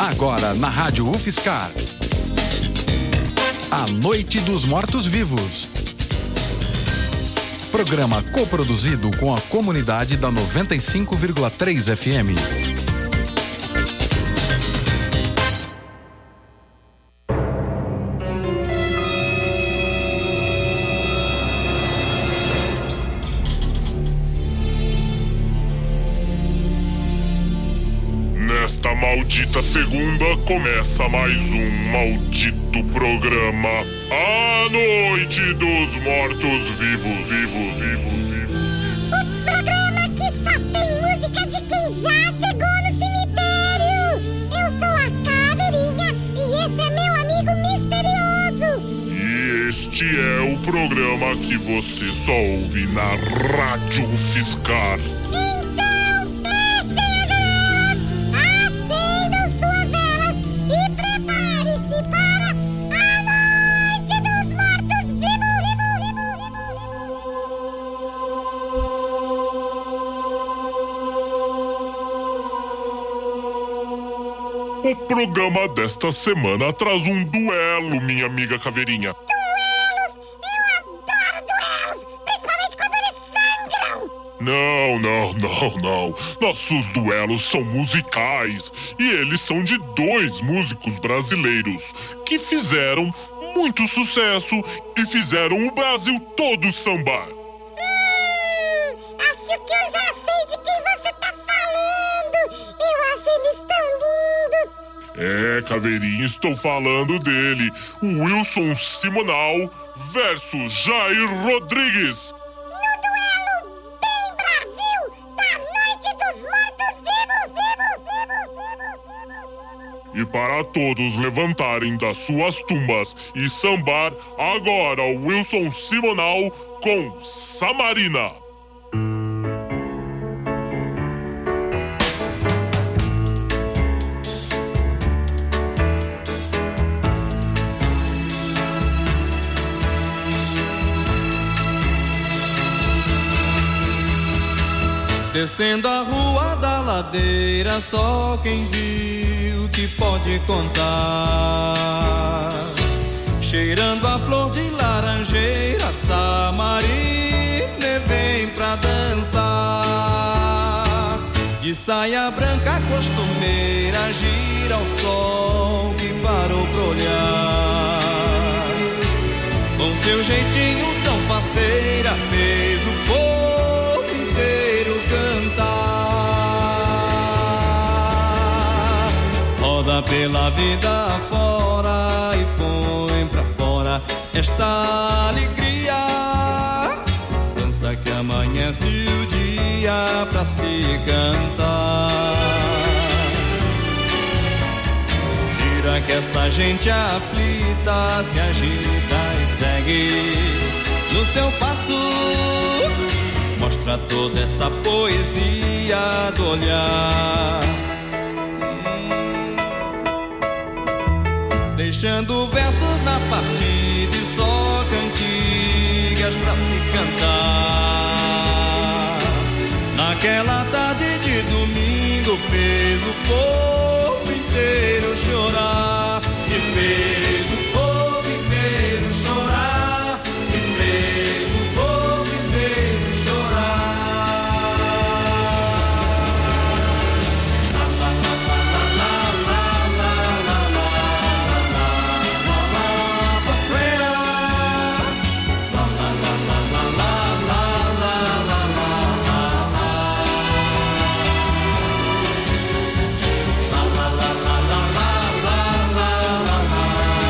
Agora na Rádio UFSCar. A Noite dos Mortos-Vivos. Programa coproduzido com a comunidade da 95,3 FM. Nesta maldita segunda começa mais um maldito programa. A Noite dos Mortos-Vivos. O programa que só tem música de quem já chegou no cemitério. Eu sou a Caveirinha e esse é meu amigo misterioso. E este é o programa que você só ouve na Rádio UFSCar. O programa desta semana traz um duelo, minha amiga Caveirinha. Duelos? Eu adoro duelos, principalmente quando eles sangram. Não. Nossos duelos são musicais e eles são de dois músicos brasileiros que fizeram muito sucesso e fizeram o Brasil todo sambar. Acho que eu já sei de quem você tá falando. Eu acho eles tão lindos. É, Caveirinha, estou falando dele, o Wilson Simonal versus Jair Rodrigues. No duelo Bem Brasil da Noite dos Mortos-Vivos. E para todos levantarem das suas tumbas e sambar agora o Wilson Simonal com Samarina. Descendo a rua da ladeira, só quem viu que pode contar. Cheirando a flor de laranjeira, Samarina vem pra dançar. De saia branca costumeira, gira ao sol que parou pra olhar. Com seu jeitinho tão faceira, fez o povo inteiro cantar. Roda pela vida fora e põe pra fora esta alegria. Dança que amanhece o dia pra se cantar. Gira que essa gente aflita se agita e segue no seu passo. Mostra toda essa poesia do olhar. Deixando versos na partida e só cantigas pra se cantar. Naquela tarde de domingo fez o povo inteiro chorar. E fez o povo inteiro chorar. E fez o povo inteiro chorar. La la la la la la la la la la la la Paquera. La la la la la la la la la la la. La la la la la la la la la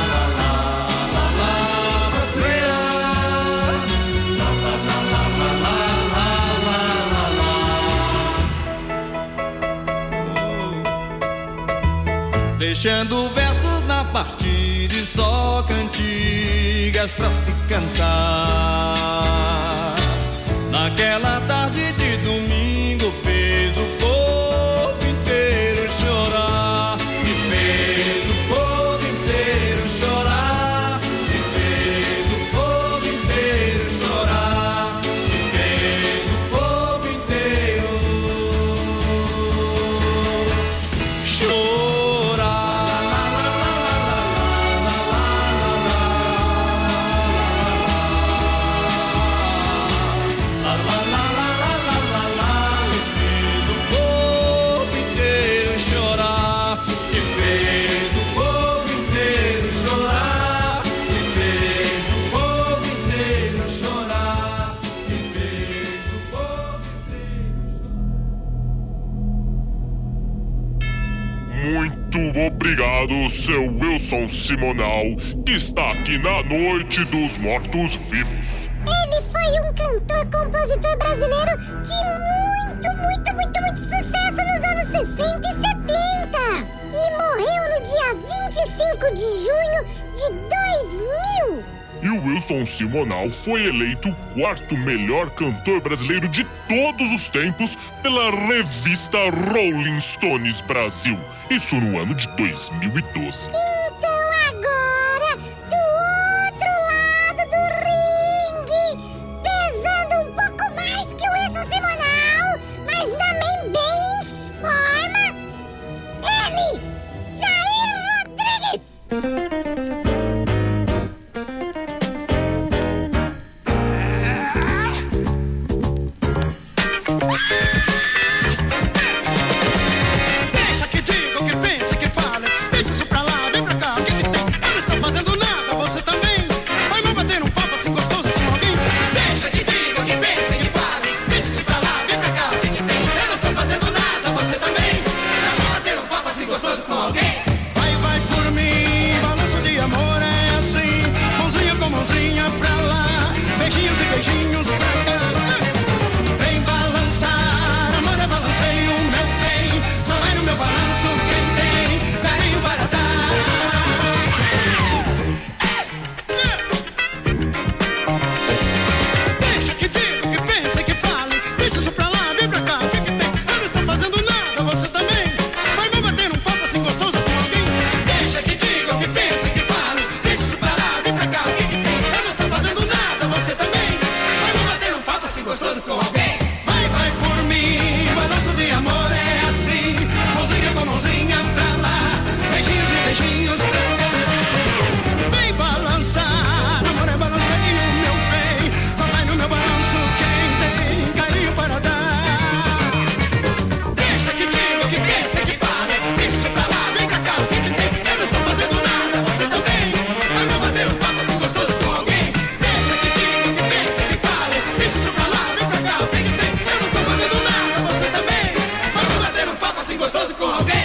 la Paquera. La la la la la la la la la. Deixando versos na partida e só cantigas pra se cantar. Naquela tarde de domingo fez o povo inteiro chorar. E fez o povo inteiro chorar. E fez o povo inteiro chorar. E fez o povo inteiro chorar. Muito obrigado, seu Wilson Simonal, que está aqui na Noite dos Mortos-Vivos. Ele foi um cantor-compositor brasileiro de muito sucesso nos anos 60 e 70. E morreu no dia 25 de junho de 2000. E o Wilson Simonal foi eleito o quarto melhor cantor brasileiro de todos os tempos pela revista Rolling Stones Brasil. Isso no ano de 2012. Então agora, do outro lado do ringue, pesando um pouco mais que o Wilson Simonal, mas também bem em forma, ele, Jair Rodrigues! Deixa que diga o que pensa, que fala. Deixa isso pra lá, vem pra cá. O que tem? Eu não estou fazendo nada, você também. Vai me bater um papo assim gostoso com alguém. Deixa que diga o que pensa, que fala. Deixa isso pra lá, vem pra cá. O que tem? Eu não estou fazendo nada, você também. Vai bater um papo assim gostoso com alguém. Vai por mim, balanço de amor é assim. Mãozinha com mãozinha pra lá. Beijinhos e beijinhos pra cá. Vem balançar, amor é balanceio, meu bem. Só vai no meu balanço quem tem carinho para dar. Deixa que diga, que pensa, que fale. Deixa isso pra lá, vem pra cá. O que tem? Eu não estou fazendo nada, você também. Vai me bater um papo assim gostoso com alguém. Deixa que diga, que pensa, que fale. Deixa isso pra lá, vem pra cá. O que tem? Eu não estou fazendo nada, você também. Vai me bater um papo assim gostoso com alguém. Vai por mim, balanço de amor é assim. Mãozinha com mãozinha pra lá. Beijinhos e beijinhos pra cá. Vem balançar, amor é balanceio, meu bem. Só vai no meu balanço quem tem carinho para dar. Deixa que diga, que pensa, que fale. Deixa isso pra lá, vem pra cá. O que tem? Eu não estou fazendo nada, você também. Vai me bater um papo assim gostoso com alguém. Deixa que diga, que pensa, que fale. Deixa isso pra lá, vem pra cá. O que tem? Eu não estou fazendo nada, você também. Vai me bater um papo assim gostoso com alguém.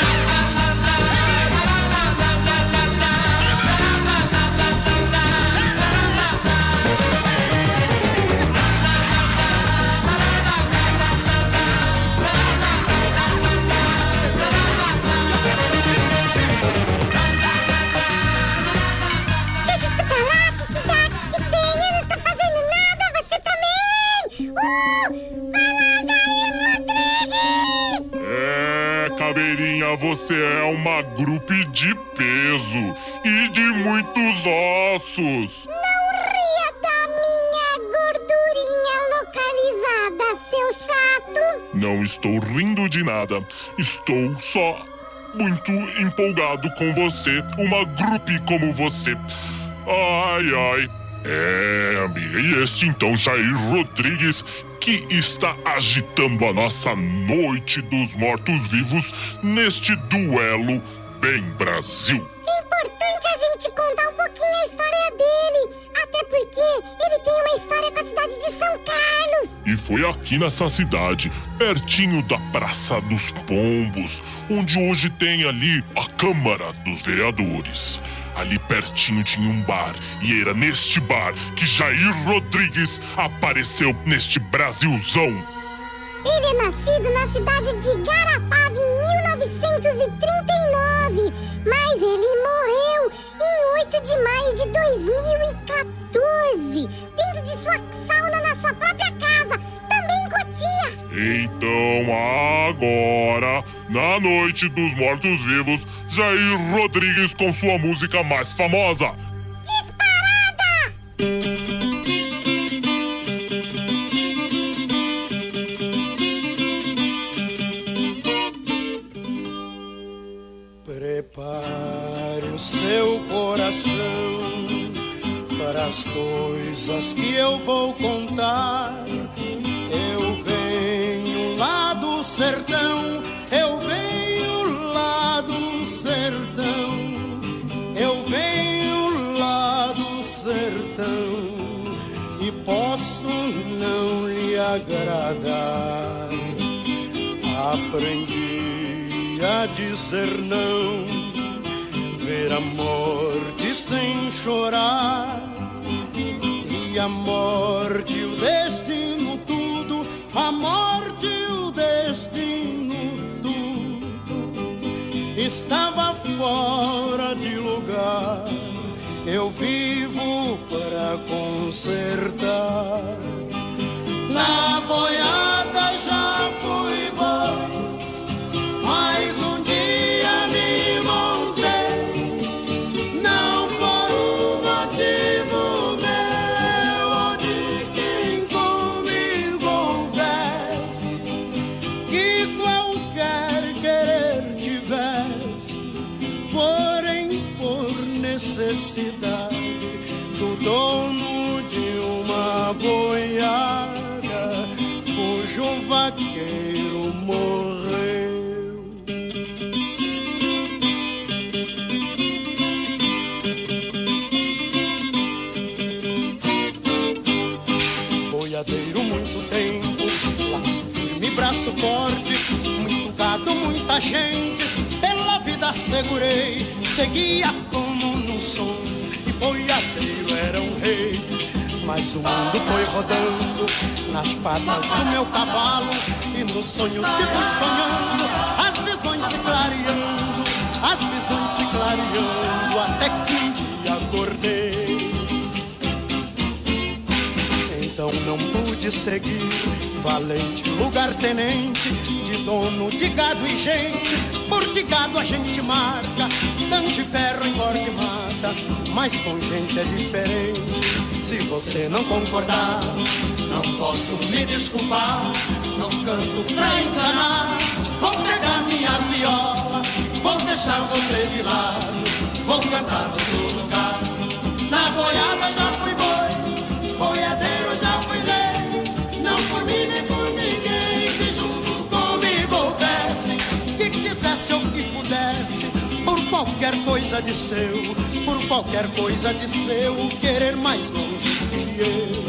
Deixa isso pra lá, que dá, que tem, eu não tô fazendo nada, você também! Vai lá, Jair Rodrigues! Caveirinha, você é uma grupe de peso e de muitos ossos. Não ria da minha gordurinha localizada, seu chato! Não estou rindo de nada. Estou só muito empolgado com você. Uma grupe como você. Ai. Amiga. E este então, Jair Rodrigues, que está agitando a nossa Noite dos Mortos-Vivos neste duelo Bem Brasil. É importante a gente contar um pouquinho a história dele, até porque ele tem uma história com a cidade de São Carlos. E foi aqui nessa cidade, pertinho da Praça dos Pombos, onde hoje tem ali a Câmara dos Vereadores. Ali pertinho tinha um bar, e era neste bar que Jair Rodrigues apareceu neste Brasilzão. Ele é nascido na cidade de Garapava em 1939, mas ele morreu em 8 de maio de 2014, dentro de sua sauna na sua própria casa, também em Cotia. Então agora, na Noite dos Mortos-Vivos, Jair Rodrigues com sua música mais famosa. Disparada! Prepare o seu coração para as coisas que eu vou contar. Eu venho lá do sertão, eu venho lá do sertão, eu venho lá do sertão e posso não lhe agradar. Aprendi podia dizer não, ver a morte sem chorar, e a morte o destino tudo, a morte o destino tudo, estava fora de lugar. Eu vivo para consertar. Na boiada já fui bom, mas um dia me montei, não por um motivo meu ou de quem comigo houvesse, que qualquer querer tivesse, porém por necessidade do dono de uma boiada cujo vaqueiro morreu. Boiadeiro muito tempo, laço firme, braço forte, muito gado, muita gente, pela vida segurei, seguia como num som, e boiadeiro era um rei. Mas o mundo foi rodando nas patas do meu cavalo, e nos sonhos que fui sonhando, as visões se clareando, as visões se clareando, até que um dia acordei. Então não pude seguir, valente lugar-tenente, de dono de gado e gente, porque gado a gente marca, tanto de ferro engorda e mata, mas com gente é diferente. Se você não concordar, não posso me desculpar, não canto pra enganar, vou pegar minha viola, vou deixar você de lado, vou cantar no outro lugar. Na boiada já fui boi, boiadeiro já fui rei, não por mim nem por ninguém que junto comigo houvesse, que quisesse ou que pudesse, por qualquer coisa de seu, por qualquer coisa de seu, querer mais longe que eu.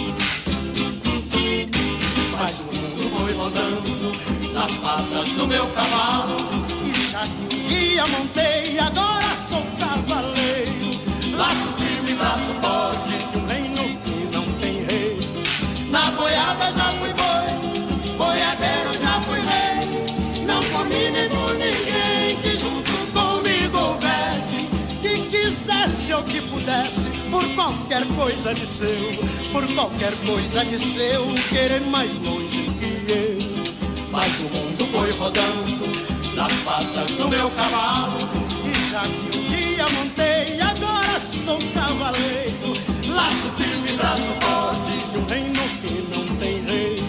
Mas o mundo foi rodando nas patas do meu cavalo, e já que um dia montei, agora sou cavaleiro. Laço firme, braço forte, de um reino que não tem rei. Na boiada já fui boi, boiadeiro já fui rei, não comi nem por ninguém que junto comigo houvesse, que quisesse ou que pudesse, por qualquer coisa de seu, por qualquer coisa de seu, querer mais longe que eu. Mas o mundo foi rodando nas patas do meu cavalo, e já que um dia montei, agora sou cavaleiro. Laço firme, braço forte, de um reino que não tem rei.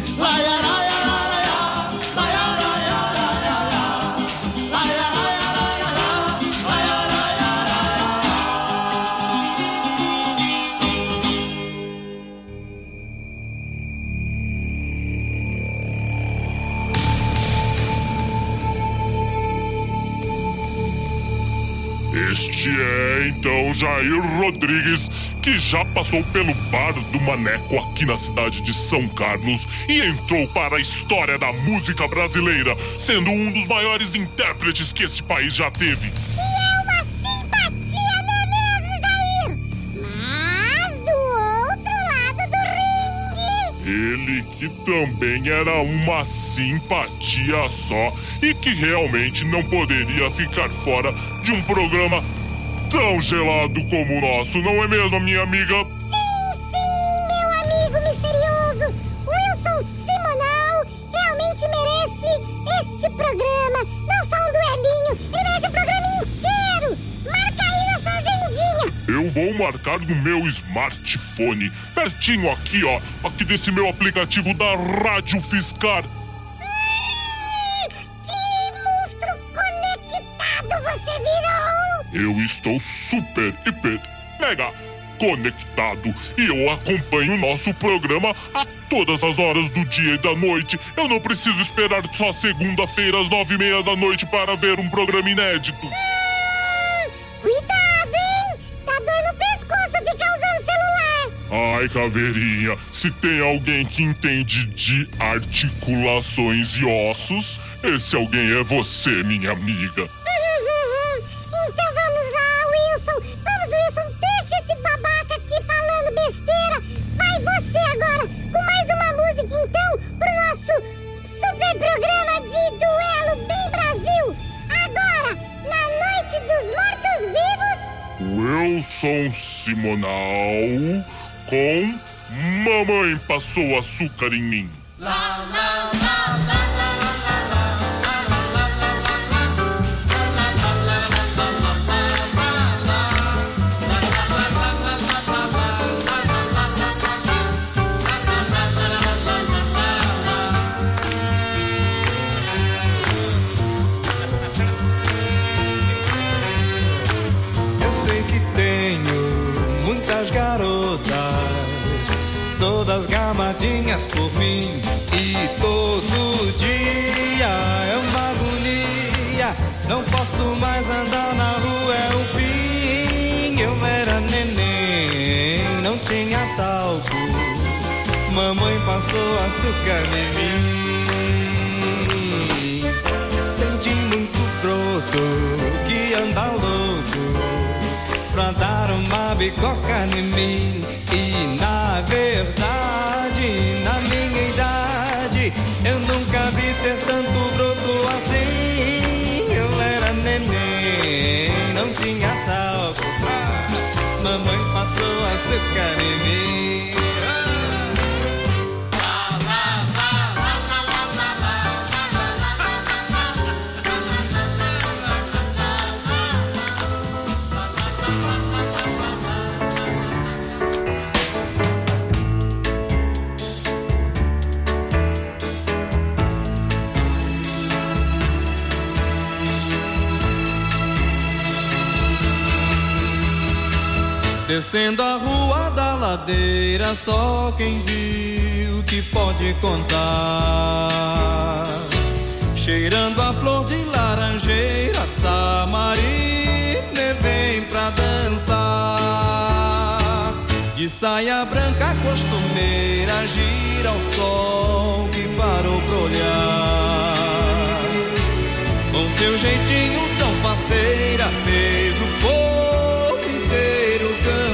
Este é, então, Jair Rodrigues, que já passou pelo Bar do Maneco aqui na cidade de São Carlos e entrou para a história da música brasileira, sendo um dos maiores intérpretes que esse país já teve. E é uma simpatia, não é mesmo, Jair? Mas do outro lado do ringue... Ele que também era uma simpatia só e que realmente não poderia ficar fora de um programa tão gelado como o nosso, não é mesmo, minha amiga? Sim, meu amigo misterioso! Wilson Simonal realmente merece este programa. Não só um duelinho, ele merece o programa inteiro. Marca aí na sua agendinha. Eu vou marcar no meu smartphone, pertinho aqui, ó, aqui desse meu aplicativo da Rádio Fiscar. Que monstro conectado você virou! Eu estou super, hiper, mega conectado e eu acompanho o nosso programa a todas as horas do dia e da noite. Eu não preciso esperar só segunda-feira às 9:30 da noite para ver um programa inédito. Cuidado, hein? Tá dor no pescoço ficar usando celular. Ai, Caveirinha, se tem alguém que entende de articulações e ossos, Esse alguém é você, minha amiga. Então vamos lá, Wilson. Vamos, Wilson, deixa esse babaca aqui falando besteira. Vai você agora, com mais uma música então, pro nosso super programa de Duelo Bem Brasil. Agora, na Noite dos Mortos-Vivos, Wilson Simonal com Mamãe Passou Açúcar em Mim. Eu sei que tenho muitas garotas, todas gamadinhas por mim, e todo dia é uma agonia. Não posso mais andar na rua, é o fim. Eu era neném, não tinha talco, mamãe passou açúcar em mim. Senti muito broto que anda louco pra dar uma bicoca em mim. E na verdade, na minha idade, eu nunca vi ter tanto broto assim. Eu era neném, não tinha talco, mamãe passou açúcar em mim. Descendo a rua da ladeira, só quem viu que pode contar. Cheirando a flor de laranjeira, Samarina vem pra dançar. De saia branca costumeira, gira ao sol que parou pra olhar. Com seu jeitinho tão faceira, fez o povo inteiro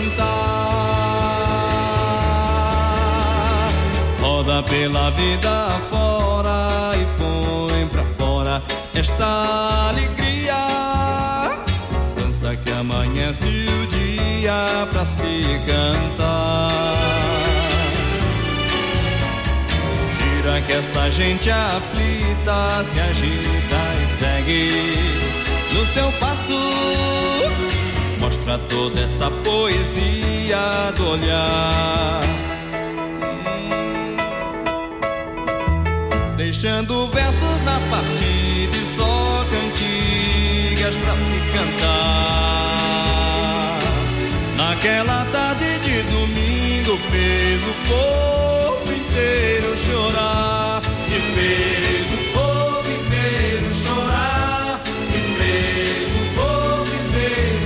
cantar. Roda pela vida fora e põe pra fora esta alegria. Dança que amanhece o dia pra se cantar. Gira que essa gente aflita se agita e segue no seu passo. Mostra toda essa poesia do olhar, deixando versos na partida e só cantigas pra se cantar. Naquela tarde de domingo fez o povo inteiro chorar. E fez o povo inteiro chorar. E fez o povo inteiro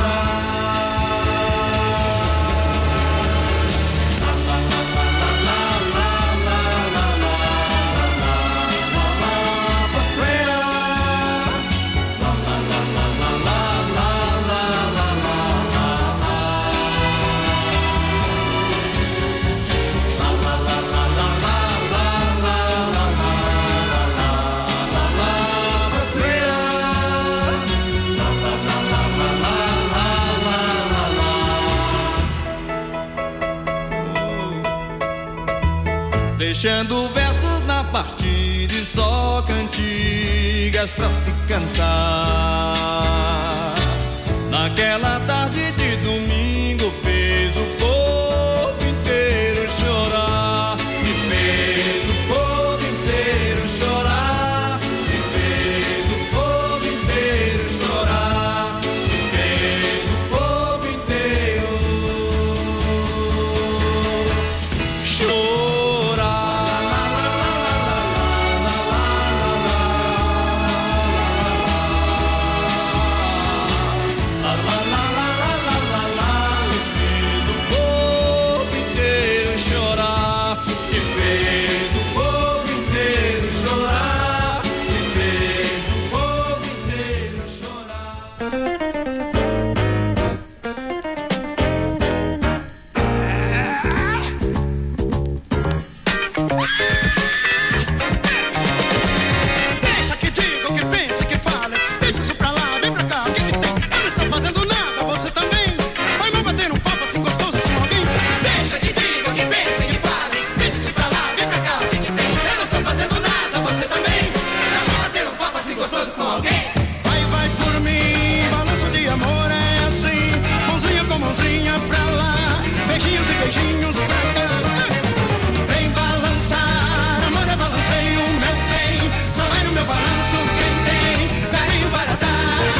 deixando versos na partida e só cantigas pra se cantar. Naquela tarde de domingo fez o povo inteiro chorar. E fez o povo inteiro chorar. E fez o povo inteiro chorar. E fez o povo inteiro chorar. La la la la alguém. Vai por mim, balanço de amor é assim, mãozinha com mãozinha pra lá, beijinhos e beijinhos pra cá. Vem balançar, amor é balanceio, meu bem, só vai no meu balanço quem tem carinho para dar.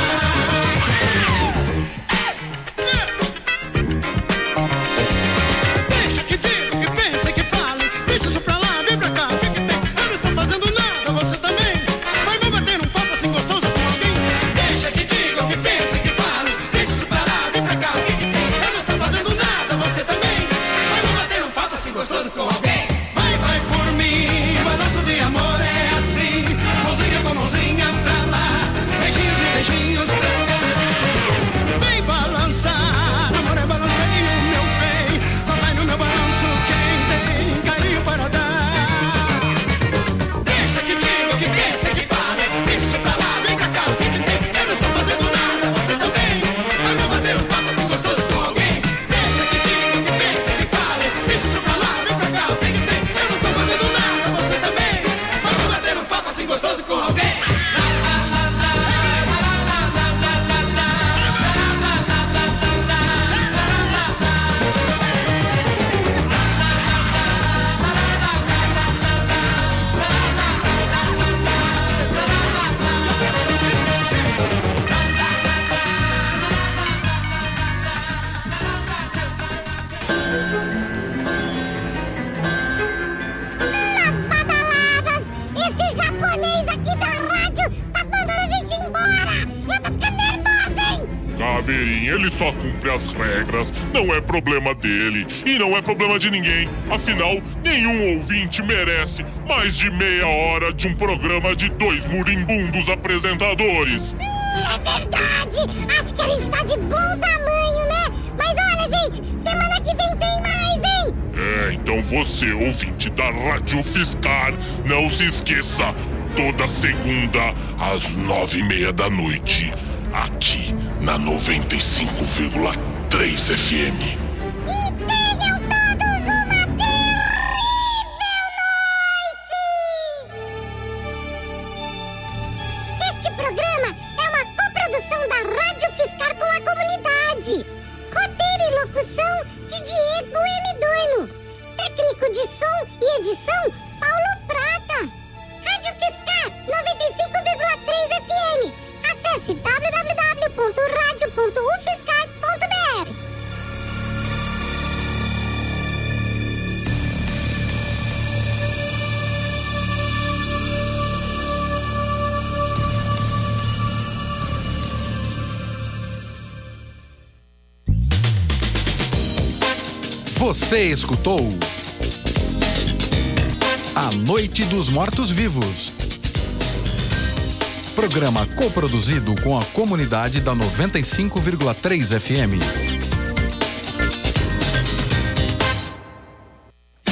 Deixa que diga, que pense, que fale, deixa isso pra lá, vem pra cá, o que tem? Eu não estou fazendo nada, você também. Vai me bater um papo assim gostoso com alguém. Deixa que diga, que pense, que fale, deixa isso pra lá, vem pra cá, o que tem? Eu não estou fazendo nada, você também. Vai me bater um papo assim gostoso com alguém. Vai por mim, balanço de amor é assim, mãozinha com mãozinha pra lá, beijinhos e beijinhos pra cá. Vem balançar, amor é balanceio, meu bem, só vai no meu balanço quem tem carinho para dar. Deixa que diga, que pense, que fale, deixa isso pra lá, vem pra cá, o que tem? Eu não estou fazendo nada, você também. Vai me bater um papo assim gostoso com alguém. Deixa que diga, que pense, que fale, deixa isso pra lá, vem pra cá, o que tem? Eu não estou fazendo nada, você também. Vai me bater um papo assim gostoso com alguém. Nas badaladas, esse japonês aqui da rádio tá mandando a gente embora. Eu tô ficando nervosa, hein? Caveirinha, ele só cumpre as regras, não é problema dele e não é problema de ninguém. Afinal, nenhum ouvinte merece mais de meia hora de um programa de dois murimbundos apresentadores. É verdade. Acho que a gente tá de bom tamanho, né? Mas olha, gente, semana que vem tem mais, hein? Então você, ouvinte da Rádio Fiscar, não se esqueça, toda segunda às 9:30 da noite, aqui na 95,3 FM. E tenham todos uma terrível noite! Este programa é uma coprodução da Rádio Fiscar com a comunidade. Roteiro e locução de Diego M. Dorno. Técnico de som e edição, Paulo Prata. Rádio Fiscar 95,3 FM. Acesse www.radio.ufiscar.br. Você escutou A Noite dos Mortos-Vivos. Programa coproduzido com a comunidade da 95,3 FM.